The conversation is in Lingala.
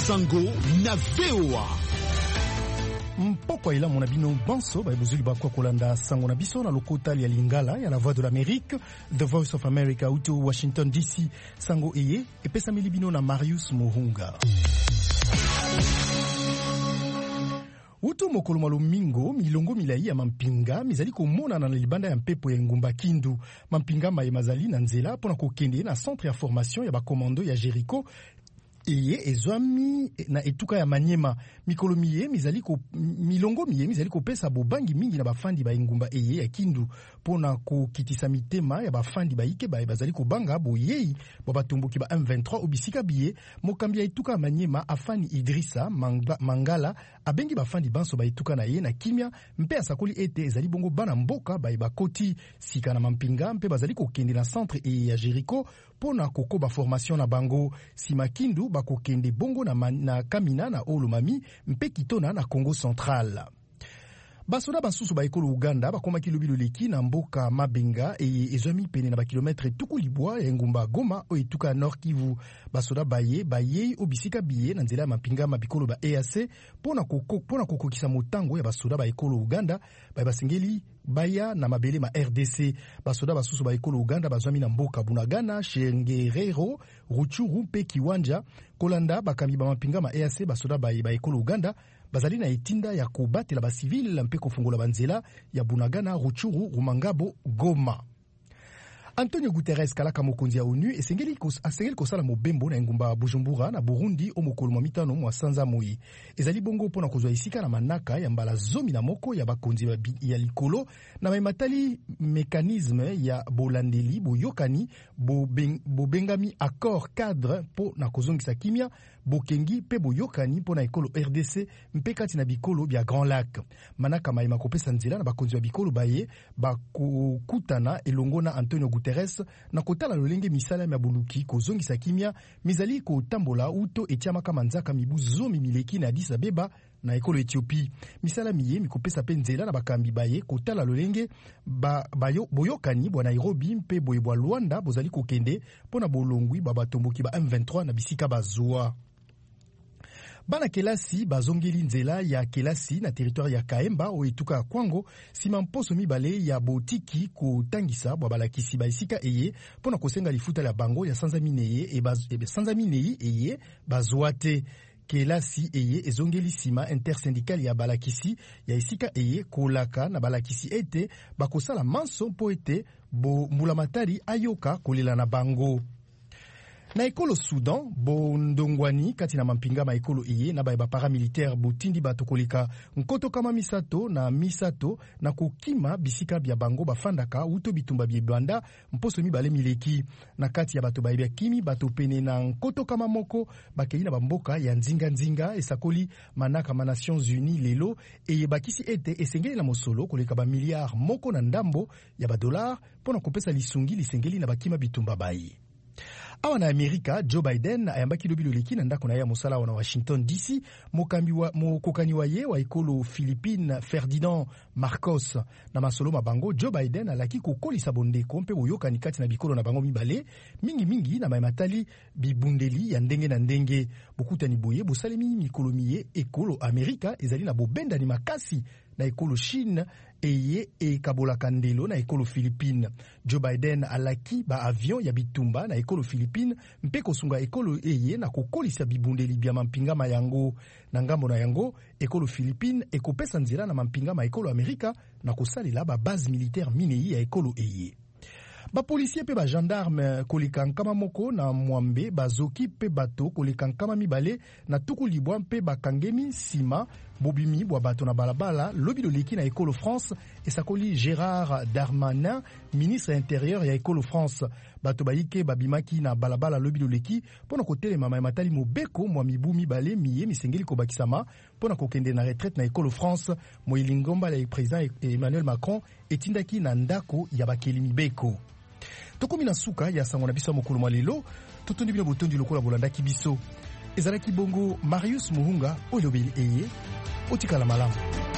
Sango na VOA. Mpoko ila mona bino banso ba buzuli ba kwa kolanda sango na biso na lokota ya Lingala ya la Voix de l'Amérique, The Voice of America uto Washington DC. Sango eye epesa milibino na Marius Muhunga. Uto mokolo malumingo milongo milai ya mampinga mizali komona na libanda ya mpepo ya ngumba Kindu. Mampinga maye mazali na nzela pona kokende na centre ya formation ya bakomando ya Jericho eye ezwami na etuka ya Manyema. Mikolo miye milongo miye mizali kopesa bobangi mingi na bafandi ba ngumba eye ya Kindu pona kokitisa mitema ya bafandi ba ike ba bazali kobanga boyei bo batumbuki ba M23 obisika biye mokambi ya etuka ya Manyema afani Idrissa Mangala abengi bafandi banso ba etuka na ye na kimia mpe asakoli ete ezali bongo bana mboka ba bakoti sika na mampinga mpe bazali kokende na centre eye ya Jericho pona kokoba formation na bango sima Kindu bakokende bongo na Kamina na Olomami mpe Kitona na Congo Central. Basoda basusu ba ekolo Uganda bakomaki lobilo leki na mboka Mabenga ezwami pene na bakilometre tuku libwa ya ngumba Goma o etuka Nord Kivu. Basoda baye obisika biye na nzela ya mapinga mabikolo ba EAC pona kokokisa motango ya basoda ba ekolo Uganda basengeli baya na mabele ma RDC. Basoda basusu ba ekolo Uganda bazwami na mboka Bunagana, Shengerero, Ruchuru mpe Kiwanja kolanda bakambi ba mapinga ma EAC. Basoda ba ekolo Uganda bazali na etinda ya kobatela ba civil mpe kofungola banzela ya Bunagana, Ruchuru, Rumangabo, Goma. Antonio Guterres kalaka mokonzi ya ONU esengeli kosala mobembo na ngumba Bujumbura na Burundi o mokolo mwa mitano mwa sanza moi. Ezali bongo pona kozwa isika na manaka ya mbala zomi na moko ya bakonzi ya likolo na maimatali mekanisme ya bolandeli boyokani bobengami accord cadre po na kozongisa kimia bokengi pe boyokani po na ekolo RDC mpe kati na bikolo bya Grand Lac. Manaka maima kopesa nzela na bakonzi ya bikolo baye bakukutana elongo na Antonio Guterres na kotala lolenge misala ya buluki kozongisa kimia mizali kotambola uto etiamaka manzaka mibu zomi mileki na Addis Abeba na ekolo Ethiopie. Misala miye mikopesa pe nzela na bakambi baye kotala lolenge boyokani bwa Nairobi mpe boye bwa Luanda bozali kokende pona bolongwi batomboki ba M23 na bisika bazwa. Bana kelasi bazongeli nzela ya kelasi na territoire ya Kaemba o etuka ya Kwango sima mposo mibale ya botiki kotangisa bwa balakisi ba isika eye pona kosenga lifuta la bango ya sanzaminei eye bazwate. Kelasi eye ezongeli sima intersyndical ya balakisi ya isika eye kolaka na balakisi ete bakosala manso mpo ete mbulamatari ayoka kolela na bango. Na ekolo Sudan, bondongwani kati na mampinga ma ekolo eye na ba paramilitaire botindi bato koleka nkoto kama misato na kokima bisika bya bango bafandaka uto bitumba bye banda mposo mibale mileki. Na kati ya bato baibya kimi bato pene na nkoto kama moko bakeli na bamboka ya nzinga esakoli manaka ma Nations Unies lelo eye bakisi ete esengeli na mosolo koleka ba milliard moko na ndambo ya ba dollar pona kopesa lisungi lisengeli na bakima bitumba bayi. Awa na Amerika, Joe Biden ayambaki lobilo leki na ndako na ya mosala wana Washington DC, mokokani wa ye wa ekolo Philippine Ferdinand Marcos na masolo mabango. Joe Biden alaki kokolisa bondeko mpe boyokani kati na bikolo na bango mibale mingi na maimatali bibundeli ya ndenge na ndenge. Bokutani boye bosalemi mikolo miye ekolo Amerika ezali na bobendani makasi na ekolo Chine eye ekabolaka ndelo na ekolo Philippine. Joe Biden alaki ba avion ya bitumba na ekolo Philippine mpe kosunga ekolo eye na kokolisa bibundeli bya mampinga mayango. Na ngambo na yango ekolo Philippine ekopesa nzela na mampinga ma ekolo Amerika na kosalela ba base militaire minei ya ekolo eye. Ba policier pe ba gendarme koleka nkama moko na mwambe bazoki pe bato koleka nkama mibale na tuku libwa mpe bakangemi sima bobimi bwa bato na balabala lobilo leki na ekolo France esakoli Gérard Darmanin, ministre intérieur ya ekolo France. Bato baike babimaki na balabala lobilo leki pona kotelema matali mobeko mwa mibu mibale miye misengeli kobakisama pona kokende na retraite na ekolo France. Moilingomba ya président Emmanuel Macron etindaki na ndako ya bakeli mibeko. Tokomi na suka ya sango na biso mokolo mwa lelo totondi bino botondi lokola bolandaki biso ezalaki bongo Marius Muhunga oyo beli eye otikala malamu.